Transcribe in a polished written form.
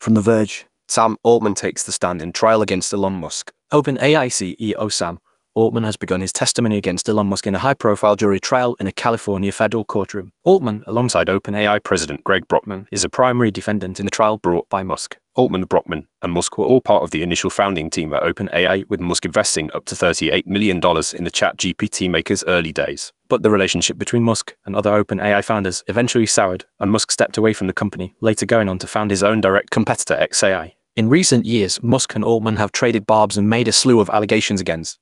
From The Verge. Sam Altman takes the stand in trial against Elon Musk. OpenAI CEO Sam Altman has begun his testimony against Elon Musk in a high-profile jury trial in a California federal courtroom. Altman, alongside OpenAI President Greg Brockman, is a primary defendant in the trial brought by Musk. Altman, Brockman, and Musk were all part of the initial founding team at OpenAI, with Musk investing up to $38 million in the ChatGPT maker's early days. But the relationship between Musk and other OpenAI founders eventually soured, and Musk stepped away from the company, later going on to found his own direct competitor xAI. In recent years, Musk and Altman have traded barbs and made a slew of allegations against